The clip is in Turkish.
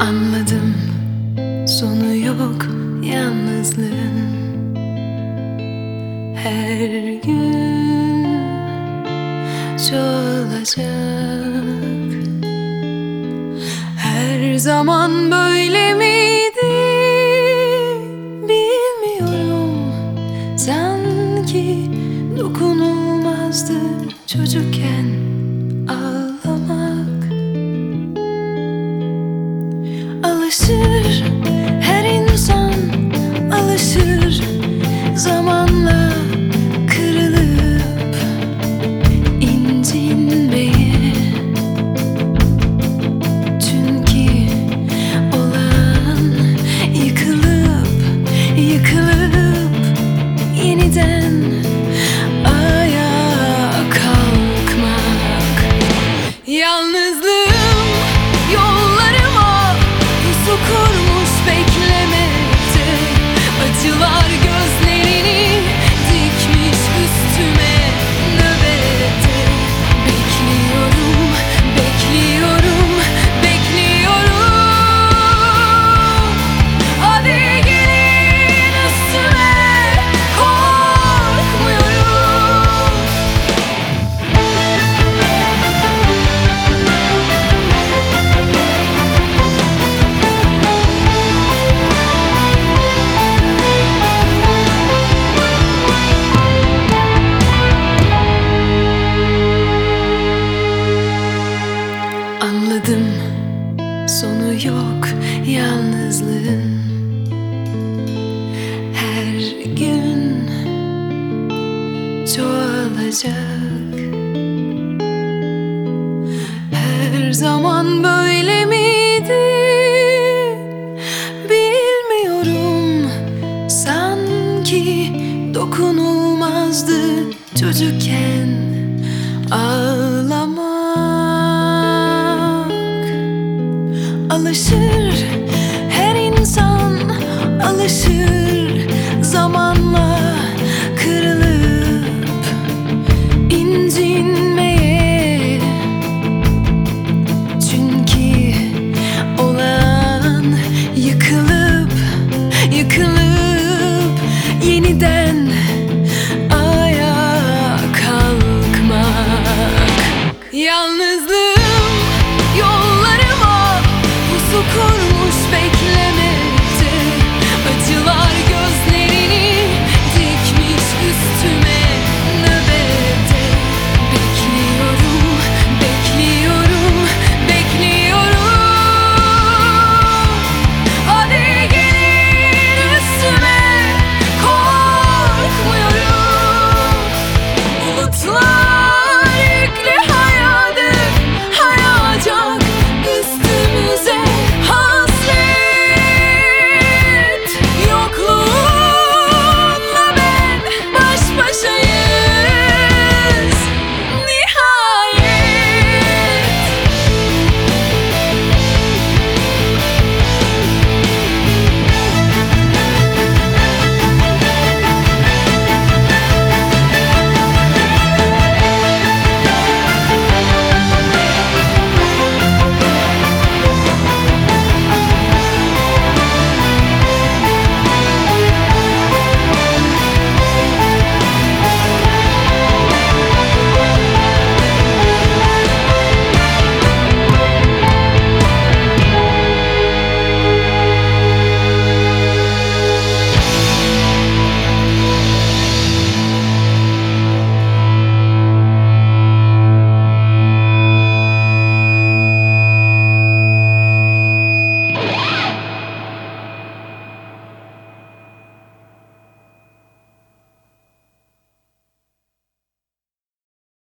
Anladım, sonu yok yalnızlığın. Her gün çoğalacak. Her zaman böyle miydi bilmiyorum. Sanki dokunulmazdı çocukken ağlamak. Alışır her insan, alışır zamanla kırılıp incinmeye. Çünkü olan yıkılıp yeniden ayağa kalkmak. Yalnızlığım yollarıma pusu kurmuş beklemekte. Acılar gözlerini dikmiş üstüme nöbette. Bekliyorum, bekliyorum, bekliyorum. Hadi gelin üstüme, korkmuyorum. Anladım, sonu yok yalnızlığın. Her gün çoğalacak. Her zaman böyle miydi bilmiyorum. Sanki dokunulmazdı çocukken ağlamak. Alışır